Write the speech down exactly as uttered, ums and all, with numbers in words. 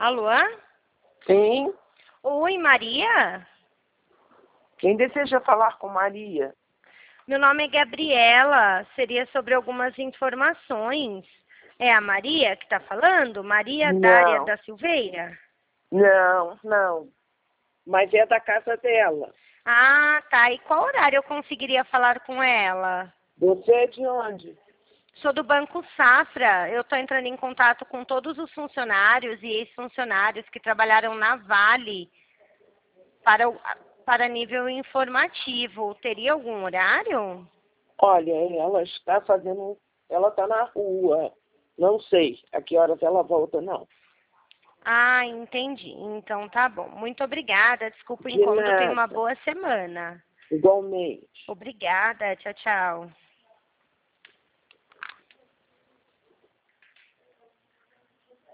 Alô? Sim. Oi, Maria? Quem deseja falar com Maria? Meu nome é Gabriela. Seria sobre algumas informações. É a Maria que está falando? Maria Dária Não, da Silveira? não, não. Mas é da casa dela. Ah, tá. E qual horário eu conseguiria falar com ela? Você é de onde? Sou do Banco Safra. Eu estou entrando em contato com todos os funcionários e ex-funcionários que trabalharam na Vale para, o- para nível informativo. Teria algum horário? Olha, ela está fazendo. Ela está na rua. Não sei a que horas ela volta, não. Ah, entendi. Então tá bom. Muito obrigada. Desculpa o De incômodo. Tenha uma nada. boa semana. Igualmente. Obrigada. Tchau, tchau.